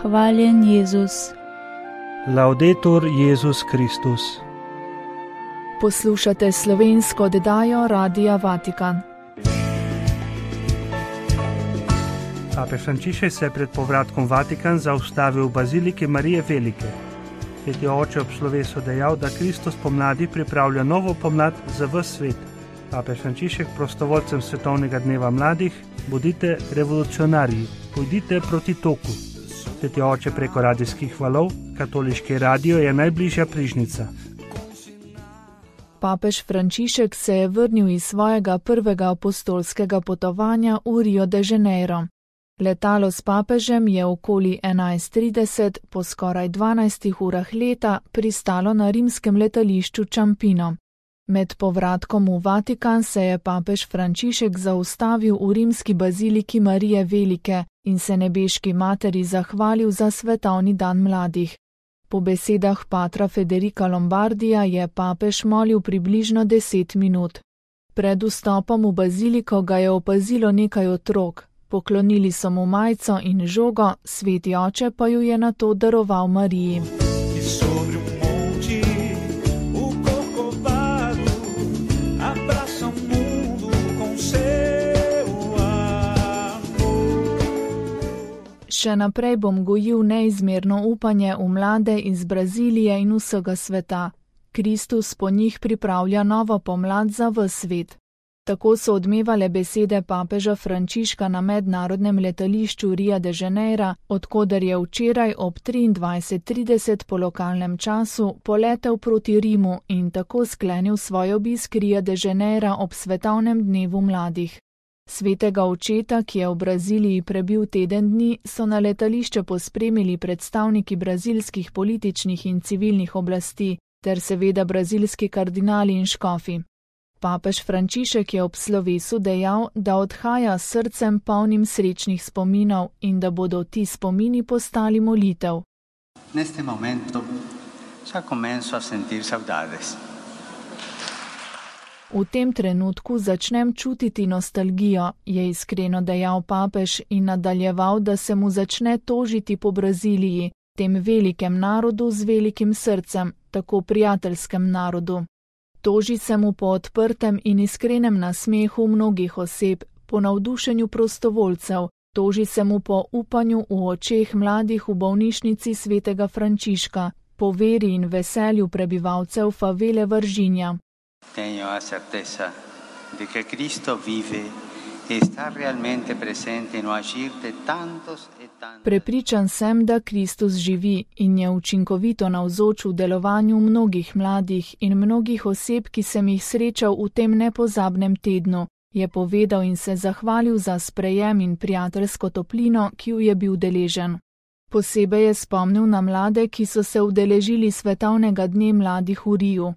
Hvaljen Jezus. Laudetur Jezus Kristus. Poslušate slovensko oddajo Radia Vatikan. Papež Frančišek se je pred povratkom v Vatikan zaustavil v baziliki Marije Velike. Sveti oče ob slovesu dejal, da Kristus pomladi pripravlja novo pomlad za ves svet. Papež Frančišek prostovoljcem Svetovnega dneva mladih: bodite revolucionarji, pojdite proti toku. Sveti oče preko radijskih valov: katoliški radio je najbližja prižnica. Papež Frančišek se je vrnil iz svojega prvega apostolskega potovanja v Rio de Janeiro. Letalo s papežem je okoli 11:30 po skoraj 12 urah leta pristalo na rimskem letališču Ciampino. Med povratkom v Vatikan se je papež Frančišek zaustavil v rimski baziliki Marije Velike in se nebeški materi zahvalil za svetovni dan mladih. Po besedah patra Federica Lombardija je papež molil približno 10 minut. Pred vstopom v baziliko ga je opazilo nekaj otrok. Poklonili so mu majico in žogo, sveti oče pa ju je nato daroval Mariji. Še naprej bom gojil neizmerno upanje v mlade iz Brazilije in vsega sveta. Kristus po njih pripravlja novo pomlad za ves svet. Tako so odmevale besede papeža Frančiška na mednarodnem letališču Ria de Janeira, odkoder je včeraj ob 23:30 po lokalnem času poletel proti Rimu in tako sklenil svoj obisk Ria de Janeira ob svetovnem dnevu mladih. Svetega očeta, ki je v Braziliji prebil teden dni, so na letališče pospremili predstavniki brazilskih političnih in civilnih oblasti ter seveda brazilski kardinali in škofi. Papež Frančišek je ob slovesu dejal, da odhaja s srcem polnim srečnih spominov in da bodo ti spomini postali molitev. Neste momento já começo a sentir saudades. V tem trenutku začnem čutiti nostalgijo, je iskreno dejal papež in nadaljeval, da se mu začne tožiti po Braziliji, tem velikem narodu z velikim srcem, tako prijateljskem narodu. Toži se mu po odprtem in iskrenem nasmehu mnogih oseb, po navdušenju prostovoljcev, toži se mu po upanju v očeh mladih v bolnišnici svetega Frančiška, po veri in veselju prebivalcev favele Varginha. Tenho a certeza de que Cristo vive e está realmente presente no agir de tantos e tantos. Prepričan sem, da Kristus živi in je učinkovito navzoč v delovanju mnogih mladih in mnogih oseb, ki sem jih srečal v tem nepozabnem tednu, je povedal in se zahvalil za sprejem in prijateljsko toplino, ki ju je bil deležen. Posebej je spomnil na mlade, ki so se udeležili svetovnega dne mladih v Riu.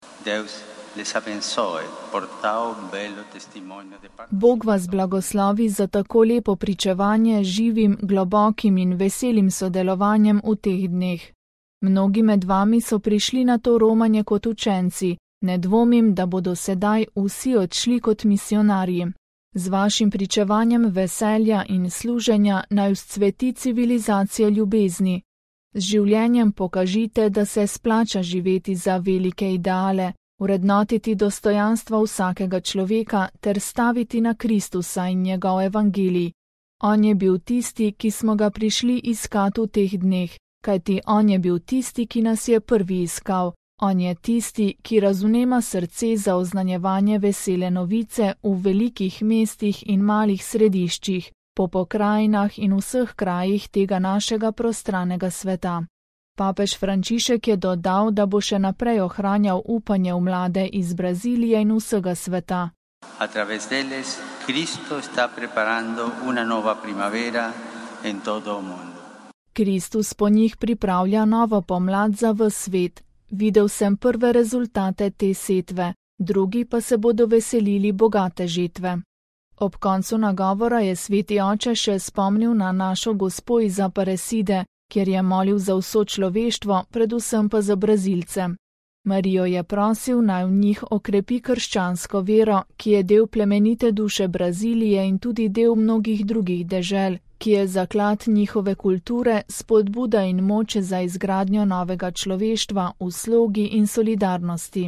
Bog vas blagoslovi za tako lepo pričevanje živim, globokim in veselim sodelovanjem v teh dneh. Mnogi med vami so prišli na to romanje kot učenci, ne dvomim, da bodo sedaj vsi odšli kot misionarji. Z vašim pričevanjem veselja in služenja naj vzcveti civilizacija ljubezni. Z življenjem pokažite, da se splača živeti za velike ideale, vrednotiti dostojanstvo vsakega človeka ter staviti na Kristusa in njegov evangelij. On je bil tisti, ki smo ga prišli iskati v teh dneh, kajti on je bil tisti, ki nas je prvi iskal. On je tisti, ki razumema srce za oznanjevanje vesele novice v velikih mestih in malih središčih, po pokrajinah in vseh krajih tega našega prostranega sveta. Papež Frančišek je dodal, da bo še naprej ohranjal upanje v mlade iz Brazilije in vsega sveta. A través deles, Cristo está preparando una nova primavera en todo o mundo. Kristus po njih pripravlja novo pomlad za ves svet. Videl sem prve rezultate te setve, drugi pa se bodo veselili bogate žetve. Ob koncu nagovora je sveti oče še spomnil na našo Gospo iz Aparecide, kjer je molil za vso človeštvo, predvsem pa za Brazilce. Marijo je prosil, naj v njih okrepi krščansko vero, ki je del plemenite duše Brazilije in tudi del mnogih drugih dežel, ki je zaklad njihove kulture, spodbuda in moč za izgradnjo novega človeštva v slogi in solidarnosti.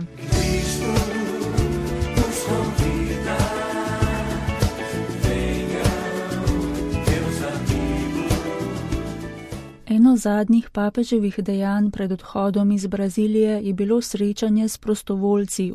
Eno zadnjih papeževih dejanj pred odhodom iz Brazilije je bilo srečanje s prostovoljci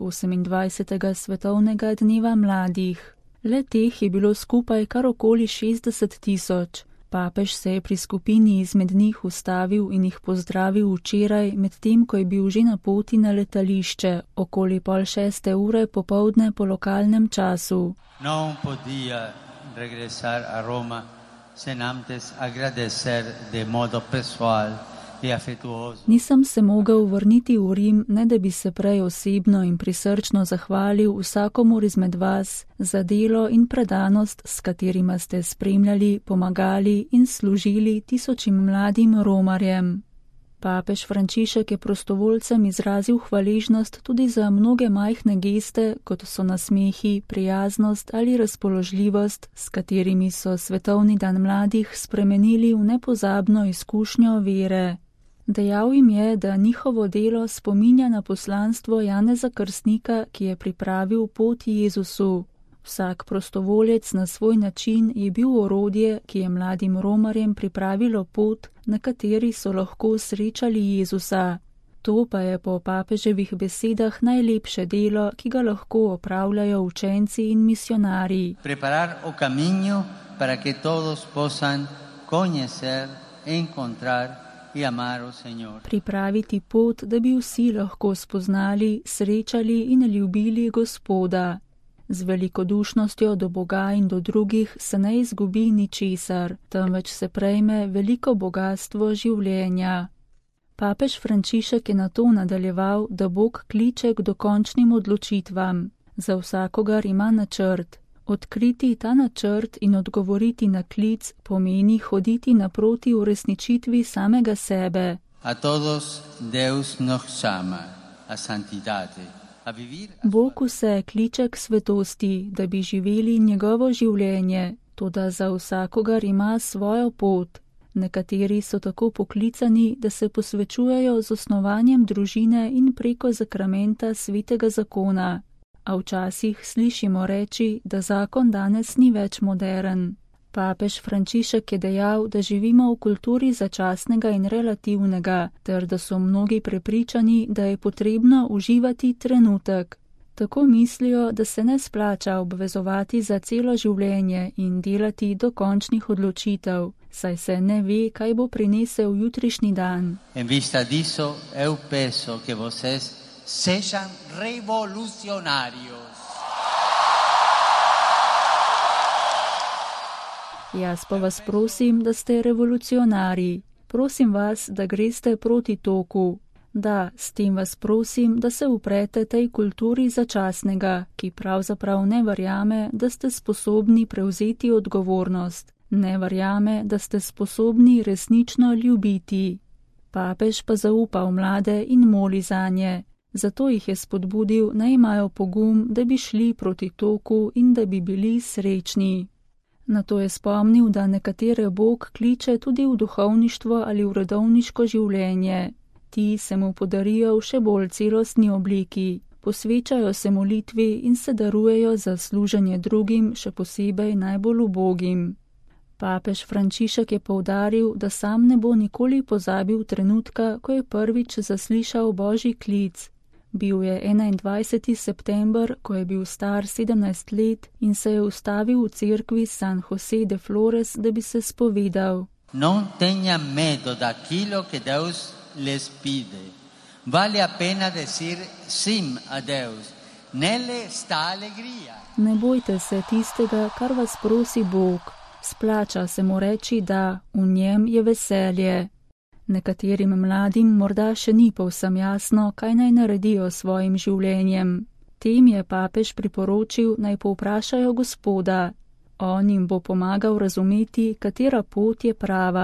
28. svetovnega dneva mladih. Le teh je bilo skupaj kar okoli 60 000. Papež se je pri skupini izmed njih ustavil in jih pozdravil včeraj, medtem ko je bil že na poti na letališče, okoli 5:30 ure popoldne po lokalnem času. Non podía regresar a Roma sen antes agradecer de modo pessoal e afetuoso. Nisem se mogel vrniti v Rim, ne da bi se prej osebno in prisrčno zahvalil vsakomur izmed vas za delo in predanost, s katerima ste spremljali, pomagali in služili tisočim mladim romarjem. Papež Frančišek je prostovoljcem izrazil hvaležnost tudi za mnoge majhne geste, kot so nasmehi, prijaznost ali razpoložljivost, s katerimi so Svetovni dan mladih spremenili v nepozabno izkušnjo vere. Dejal jim je, da njihovo delo spominja na poslanstvo Janeza Krstnika, ki je pripravil pot Jezusu. Vsak prostovoljec na svoj način je bil orodje, ki je mladim romarjem pripravilo pot, na kateri so lahko srečali Jezusa. To pa je po papeževih besedah najlepše delo, ki ga lahko opravljajo učenci in misionarji. Preparar o camino para que todos posan conocer, encontrar y amar o Señor. Pripraviti pot, da bi vsi lahko spoznali, srečali in ljubili Gospoda. Z velikodušnostjo do Boga in do drugih se ne izgubi ničesar, temveč se prejme veliko bogastvo življenja. Papež Frančišek je nato nadaljeval, da Bog kliče k dokončnim odločitvam. Za vsakogar ima načrt. Odkriti ta načrt in odgovoriti na klic pomeni hoditi naproti uresničitvi samega sebe. A todos Deus nos llama a santidade. Bog vse kliče k svetosti, da bi živeli njegovo življenje, toda za vsakogar ima svojo pot. Nekateri so tako poklicani, da se posvečujejo z osnovanjem družine in preko zakramenta svetega zakona. A včasih slišimo reči, da zakon danes ni več moderen. Papež Frančišek je dejal, da živimo v kulturi začasnega in relativnega, ter da so mnogi prepričani, da je potrebno uživati trenutek. Tako mislijo, da se ne splača obvezovati za celo življenje in delati dokončnih odločitev, saj se ne ve, kaj bo prinesel jutrišnji dan. En vista disso, eu penso que vocês sejam revolucionarios. Jaz pa vas prosim, da ste revolucionarji. Prosim vas, da greste proti toku. Da, s tem vas prosim, da se uprete tej kulturi začasnega, ki pravzaprav ne verjame, da ste sposobni prevzeti odgovornost. Ne verjame, da ste sposobni resnično ljubiti. Papež pa zaupa v mlade in moli zanje. Zato jih je spodbudil, naj imajo pogum, da bi šli proti toku in da bi bili srečni. Nato je spomnil, da nekatere Bog kliče tudi v duhovništvo ali v redovniško življenje. Ti se mu podarijo v še bolj celostni obliki, posvečajo se molitvi in se darujejo za služenje drugim, še posebej najbolj ubogim. Papež Frančišek je poudaril, da sam ne bo nikoli pozabil trenutka, ko je prvič zaslišal Božji klic. Bil je 21. september, ko je bil star 17 let in se je ustavil v cerkvi San José de Flores, da bi se spovedal. Non tengan miedo daquilo que Deus les pide. Vale a pena decir sim a Deus. Nele está alegría. Ne bojte se tistega, kar vas prosi Bog. Splača se mu reči da, v njem je veselje. Nekaterim mladim morda še ni povsem jasno, kaj naj naredijo s svojim življenjem. Tem je papež priporočil, naj povprašajo Gospoda. On jim bo pomagal razumeti, katera pot je prava.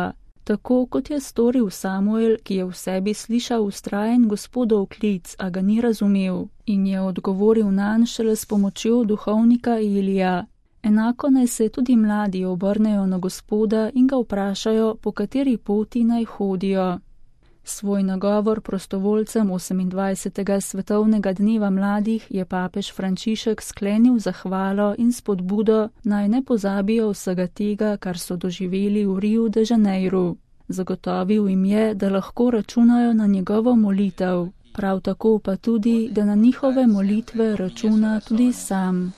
Tako kot je storil Samuel, ki je v sebi slišal vztrajen Gospodov klic, a ga ni razumel in je odgovoril nanj šele s pomočjo duhovnika Elija. Enako naj se tudi mladi obrnejo na Gospoda in ga vprašajo, po kateri poti naj hodijo. Svoj nagovor prostovoljcem 28. svetovnega dneva mladih je papež Frančišek sklenil zahvalo in spodbudo, naj ne pozabijo vsega tega, kar so doživeli v Riu de Janeiru. Zagotovil jim je, da lahko računajo na njegovo molitev, prav tako pa tudi, da na njihove molitve računa tudi sam.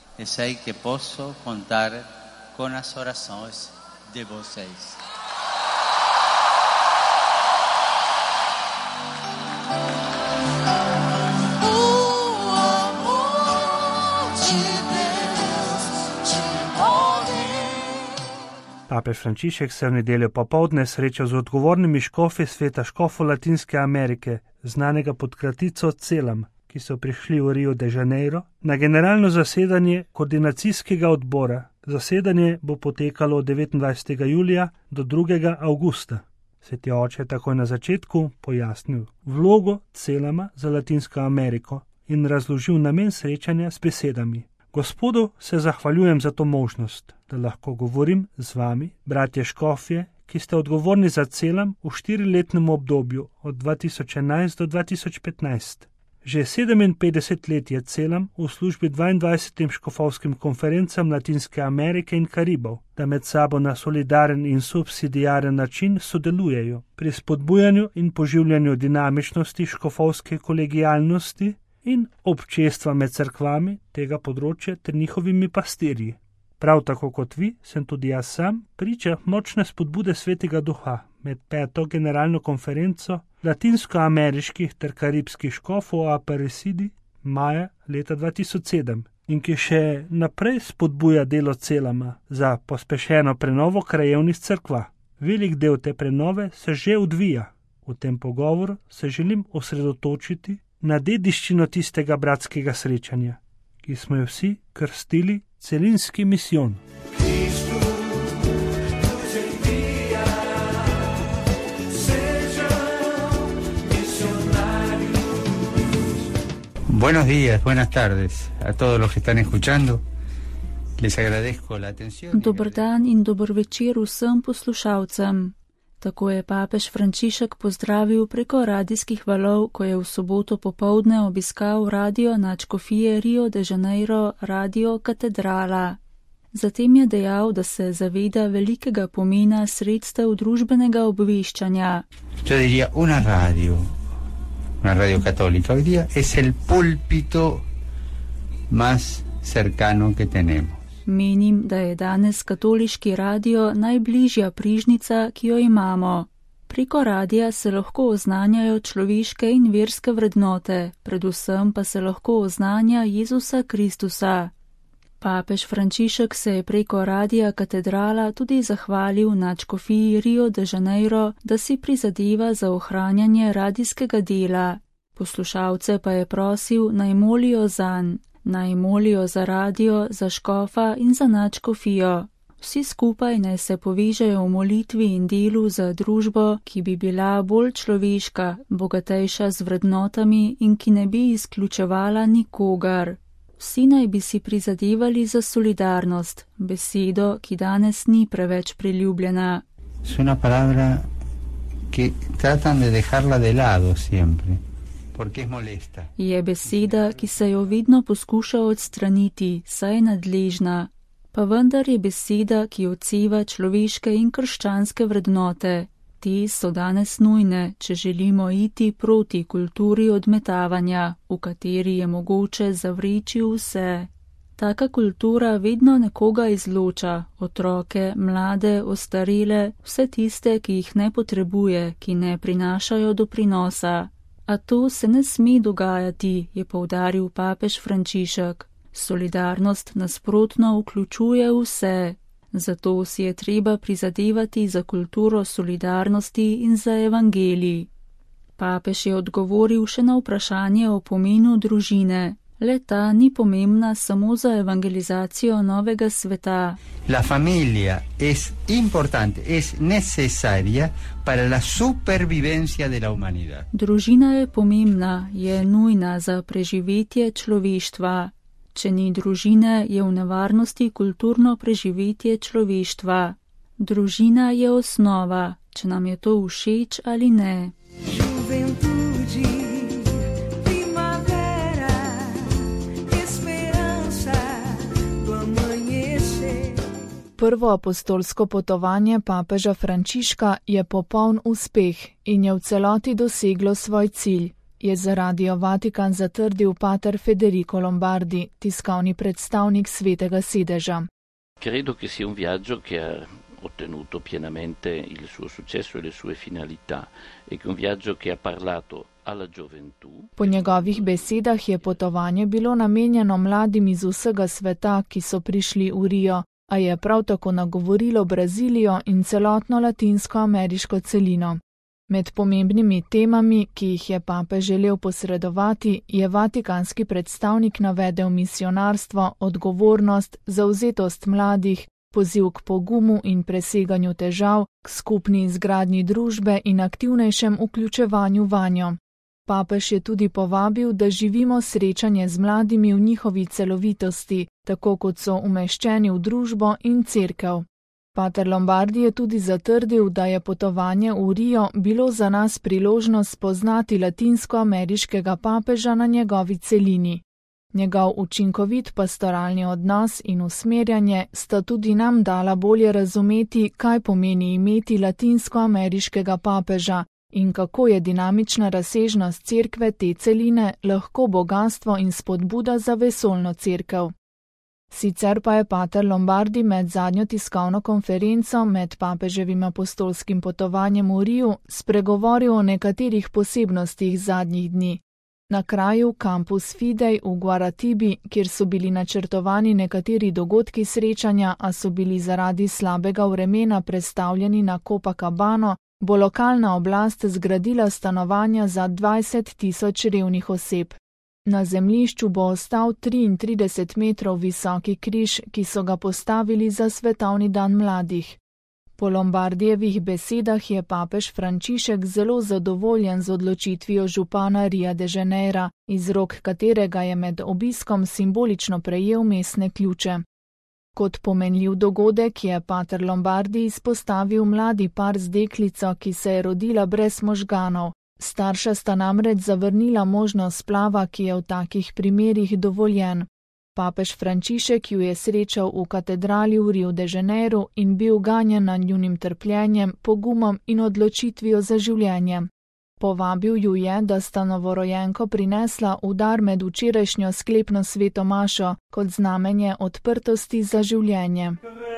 Papež Frančišek se v nedeljo popoldne srečal z odgovornimi škofi sveta škofov Latinske Amerike, znanega pod kratico CELAM, ki so prišli v Rio de Janeiro na generalno zasedanje koordinacijskega odbora. Zasedanje bo potekalo od 29. julija do 2. avgusta. Sveti oče je takoj na začetku pojasnil vlogo CELAMA za Latinsko Ameriko in razložil namen srečanja s besedami. Gospodu se zahvaljujem za to možnost, da lahko govorim z vami, bratje škofje, ki ste odgovorni za CELAM v 4-letnem obdobju od 2011 do 2015. Že 57 let je CELAM v službi 22 škofovskim konferencam Latinske Amerike in Karibov, da med sabo na solidaren in subsidiaren način sodelujejo pri spodbujanju in poživljanju dinamičnosti škofovske kolegijalnosti in občestva med cerkvami tega področja ter njihovimi pastirji. Prav tako kot vi, sem tudi jaz sam priča močne spodbude Svetega Duha med 5. generalno konferenco latinskoameriških ter karibskih škofov o Aparecidi maja leta 2007 in ki še naprej spodbuja delo CELAMA za pospešeno prenovo krajevnih cerkva. Velik del te prenove se že odvija. V tem pogovoru se želim osredotočiti na dediščino tistega bratskega srečanja, ki smo jo vsi krstili celinski misijon. Buenos días, buenas tardes a todos los que están escuchando. Les agradezco la atención. Dober dan in dober večer vsem poslušalcem. Tako je papež Frančišek pozdravil preko radijskih valov, ko je v soboto popoldne obiskal radio nadškofije Rio de Janeiro Radio Catedrala. Zatem je dejal, da se zaveda velikega pomena sredstev družbenega obveščanja. Yo diría una radio católica hoy día es el púlpito más cercano que tenemos. Menim, da je danes katoliški radio najbližja prižnica, ki jo imamo. Preko radija se lahko oznanjajo človeške in verske vrednote, predvsem pa se lahko oznanja Jezusa Kristusa. Papež Frančišek se je preko radija Katedrala tudi zahvalil nadškofiji Rio de Janeiro, da si prizadeva za ohranjanje radijskega dela. Poslušalce pa je prosil, naj molijo zanj. Naj molijo za radio, za škofa in za nadškofijo. Vsi skupaj naj se povežejo v molitvi in delu za družbo, ki bi bila bolj človeška, bogatejša z vrednotami in ki ne bi izključevala nikogar. Vsi naj bi si prizadevali za solidarnost, besedo, ki danes ni preveč priljubljena. Es una palabra que tratan de dejarla de lado siempre. Je beseda, ki se jo vedno poskuša odstraniti, saj je nadležna. Pa vendar je beseda, ki odseva človeške in krščanske vrednote. Te so danes nujne, če želimo iti proti kulturi odmetavanja, v kateri je mogoče zavreči vse. Taka kultura vedno nekoga izloča, otroke, mlade, ostarele, vse tiste, ki jih ne potrebuje, ki ne prinašajo doprinosa. A to se ne sme dogajati, je poudaril papež Frančišek. Solidarnost nasprotno vključuje vse. Zato si je treba prizadevati za kulturo solidarnosti in za evangelij. Papež je odgovoril še na vprašanje o pomenu družine. Le-ta ni pomembna samo za evangelizacijo novega sveta. La familia es importante, es necesaria para la supervivencia de la humanidad. Družina je pomembna, je nujna za preživetje človeštva. Če ni družine, je v nevarnosti kulturno preživetje človeštva. Družina je osnova, če nam je to všeč ali ne. Prvo apostolsko potovanje papeža Frančiška je popoln uspeh in je v celoti doseglo svoj cilj, je za Radio Vatikan zatrdil pater Federico Lombardi, tiskovni predstavnik Svetega sedeža. Credo che sia un viaggio che ha ottenuto pienamente il suo successo e le sue finalità e che un viaggio che ha parlato alla gioventù. Po njegovih besedah je potovanje bilo namenjeno mladim iz vsega sveta, ki so prišli v Rio, a je prav tako nagovorilo Brazilijo in celotno latinsko-ameriško celino. Med pomembnimi temami, ki jih je papež želel posredovati, je vatikanski predstavnik navedel misionarstvo, odgovornost, zavzetost mladih, poziv k pogumu in preseganju težav, k skupni izgradnji družbe in aktivnejšem vključevanju vanjo. Papež je tudi povabil, da živimo srečanje z mladimi v njihovi celovitosti, tako kot so umeščeni v družbo in cerkev. Pater Lombardi je tudi zatrdil, da je potovanje v Rio bilo za nas priložnost spoznati latinsko-ameriškega papeža na njegovi celini. Njegov učinkovit pastoralni odnos in usmerjanje sta tudi nam dala bolje razumeti, kaj pomeni imeti latinsko-ameriškega papeža in kako je dinamična razsežnost cerkve te celine lahko bogastvo in spodbuda za vesoljno cerkev. Sicer pa je pater Lombardi med zadnjo tiskovno konferenco med papeževim apostolskim potovanjem v Riu spregovoril o nekaterih posebnostih zadnjih dni. Na kraju Campus Fidei v Guaratibi, kjer so bili načrtovani nekateri dogodki srečanja, a so bili zaradi slabega vremena prestavljeni na Copacabano, bo lokalna oblast zgradila stanovanja za 20.000 revnih oseb. Na zemljišču bo ostal 33 metrov visoki križ, ki so ga postavili za svetovni dan mladih. Po Lombardijevih besedah je papež Frančišek zelo zadovoljen z odločitvijo župana Ria de Janeira, iz rok katerega je med obiskom simbolično prejel mestne ključe. Kot pomenljiv dogodek je pater Lombardi izpostavil mladi par z deklico, ki se je rodila brez možganov. Starša sta namreč zavrnila možnost splava, ki je v takih primerih dovoljen. Papež Frančišek ju je srečal v katedrali v Rio de Janeiro in bil ganjen nad njunim trpljenjem, pogumom in odločitvijo za življenje. Povabil ju je, da sta novorojenko prinesla v dar med včerajšnjo sklepno sveto mašo kot znamenje odprtosti za življenje.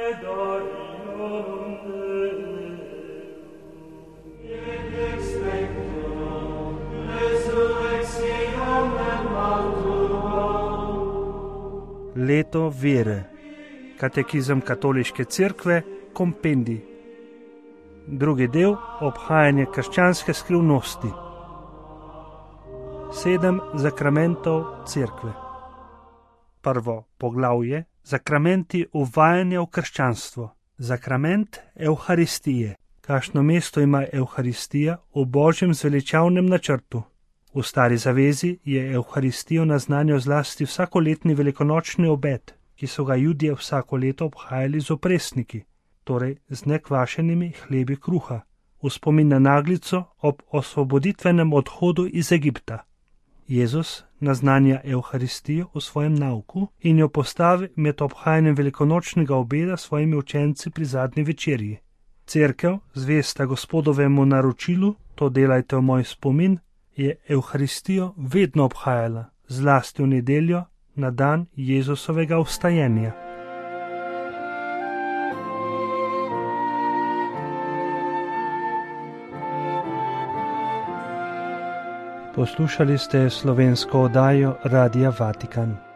Leto vere. Katekizem katoliške cerkve, kompendij. Drugi del, obhajanje krščanske skrivnosti. 7 zakramentov cerkve. Prvo poglavje, zakramenti uvajanja v krščanstvo. Zakrament Evharistije. Kakšno mesto ima Evharistija v Božjem zveličavnem načrtu? V Stari zavezi je Evharistijo naznanjal zlasti vsakoletni velikonočni obed, ki so ga Judje vsako leto obhajali z opresniki, torej z nekvašenimi hlebi kruha, v spomin na naglico ob osvoboditvenem odhodu iz Egipta. Jezus naznanja Evharistijo v svojem nauku in jo postavi med obhajanjem velikonočnega obeda svojimi učenci pri zadnji večerji. Cerkev, zvesta Gospodovemu naročilu, to delajte v moj spomin, je Evharistijo vedno obhajala, zlasti v nedeljo, na dan Jezusovega vstajenja. Poslušali ste slovensko oddajo Radia Vatikan.